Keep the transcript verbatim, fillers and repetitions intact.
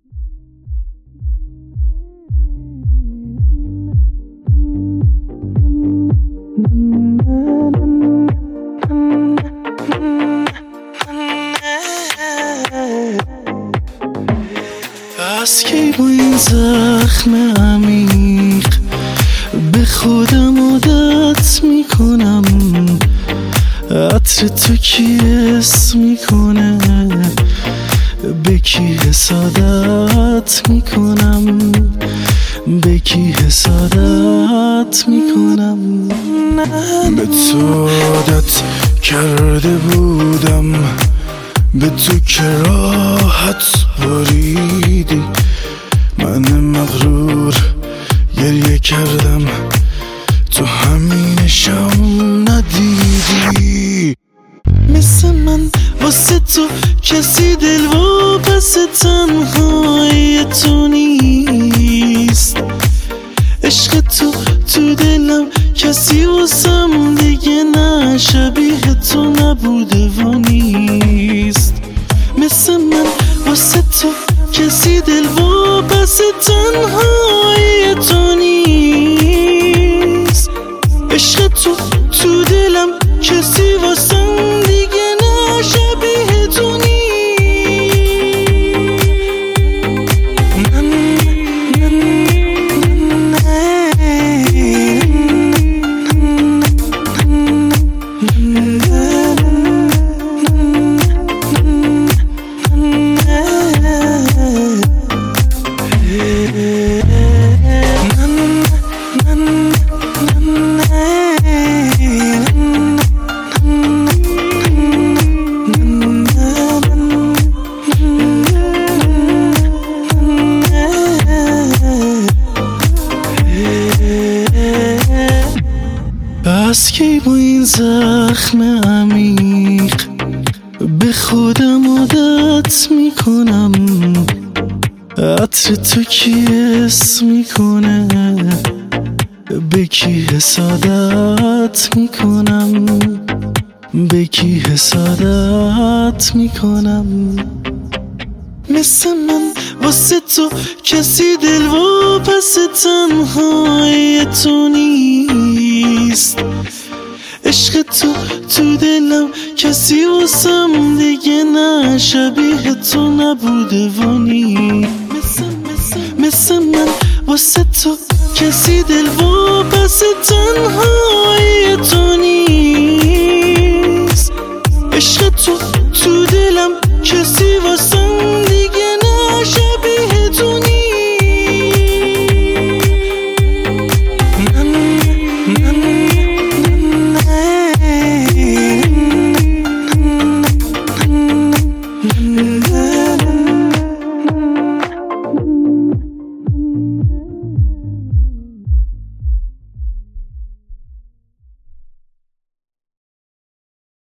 از کی با این زخم عمیق به خودم عادت میکنم، عطر تو کی حس میکنه، به کی حسادت میکنم، به کی حسادت میکنم. به تو عادت کرده بودم، به تو که راحت بریدی، من مغرور گریه کردم تو همینشم ندیدی. مثل من واسه تو کسی دل و پس تنهای تو نیست، عشق تو تو دلم کسی واسم دیگه نه، شبیه تو نبوده و نیست. مثل من واسه تو کسی دل و پس تنهای تو نیست، عشق تو تو دلم کسی واسم دیگه نه، شبیه تو نیست. از کی با این زخم عمیق به خودم عادت میکنم، عطر تو کی حس میکنه، به کی حسادت میکنم، به کی حسادت میکنم. مثل من واسه تو کسی دل و پس تنهای تو نیست، عشق تو تو دلم کسی واسم دیگه نه، شبیه تو نبوده و نیست. مثل من واسه تو کسی دل و پس تنهای تو نیست، عشق تو تو دلم کسی واسم